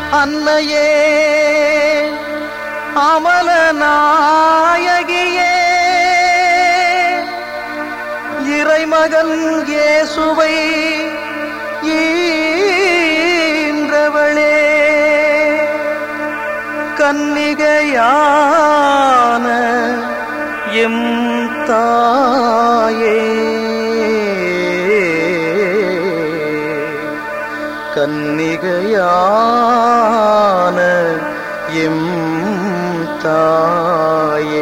அன்னையே அமல நாயகியே இறைமகன் இயேசுவை ஈன்றவளே கன்னிகையான எம் தாயே கன்னிகையான எம் தாயே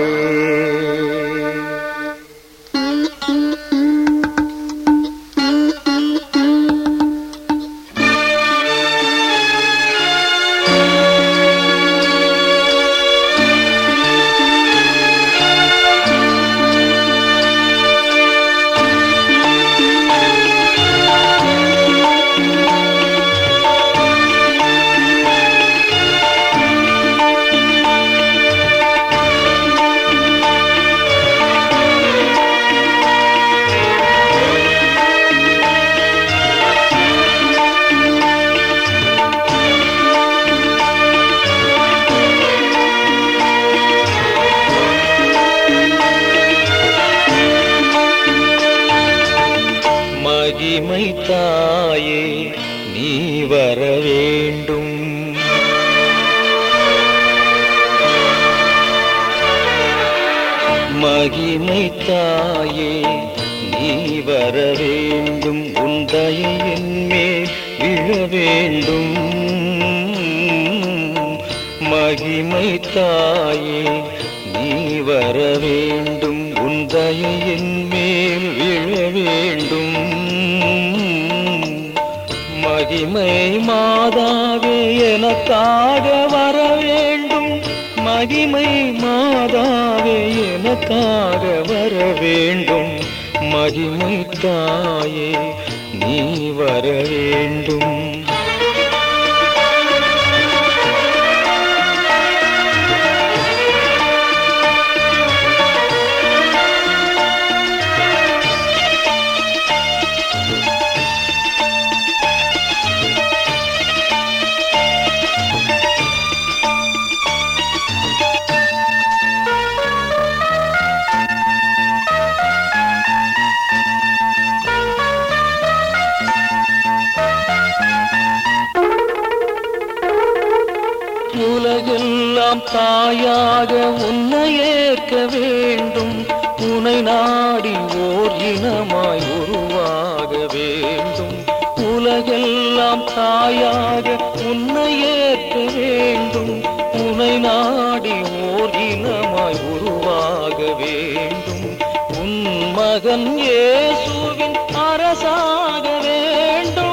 மகிமை தாயே நீ வர வேண்டும் மகிமை தாயே நீ வர வேண்டும் உன் தயை என்மேல் விழ வேண்டும் மகிமை தாயே நீ வர வேண்டும் உன் தயை என்மேல் விழ வேண்டும் மகிமை மாதாவே எனக்காக வர வேண்டும் மகிமை மாதாவே எனக்காக வர வேண்டும் மகிமை தாயே நீ வர வேண்டும் உலகெல்லாம் தாயாக உன்னை ஏற்க வேண்டும் உன்னை நாடி ஓர் இனமாய் உருவாக வேண்டும் உலகெல்லாம் தாயாக உன்னை ஏற்க வேண்டும் உன்னை நாடி ஓர் இனமாய் உருவாக வேண்டும் உன் மகன் இயேசுவின் அரசாக வேண்டும்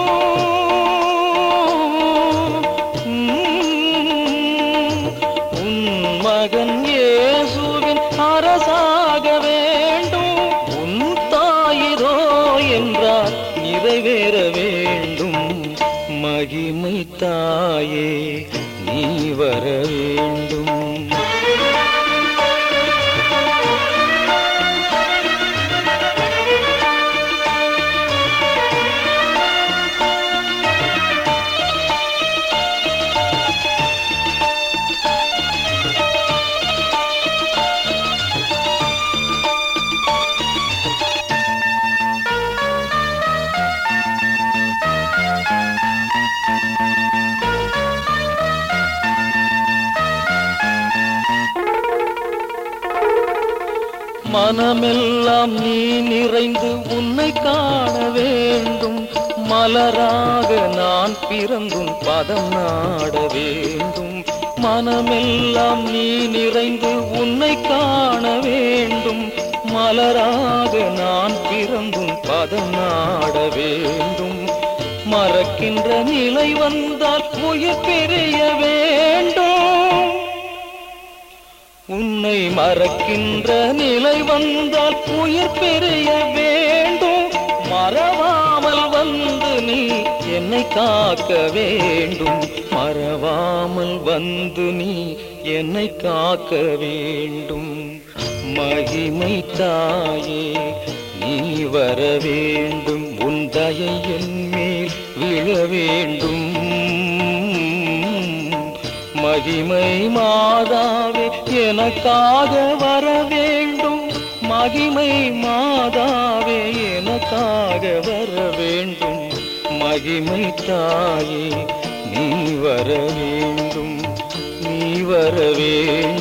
மகன் இயேசுவின் அரசாக வேண்டும் உன் தாயிரோ என்றால் நிறைவேற வேண்டும் மகிமை தாயே நீ வர வேண்டும் மனமெல்லாம் நீ நிறைந்து உன்னை காண வேண்டும் மலராக நான் பிறந்தும் பதம் நாட வேண்டும் மனமெல்லாம் நீ நிறைந்து உன்னை காண வேண்டும் மலராக நான் பிறந்தும் பதம் நாட வேண்டும் மறக்கின்ற நிலை வந்தால் உயிர் பிரிய வேண்டும் உன்னை மறக்கின்ற நிலை வந்தால் உயிர் பிரிய வேண்டும் மறவாமல் வந்து நீ என்னை காக்க வேண்டும் மறவாமல் வந்து நீ என்னை காக்க வேண்டும் மகிமை தாயே நீ வர வேண்டும் உன் தயை என் மேல் விழ வேண்டும் மகிமை மாதாவே எனக்காக வர வேண்டும், மகிமை மாதாவே எனக்காக வர வேண்டும், மகிமை தாயே நீ வர வேண்டும், நீ வர வேண்டும்.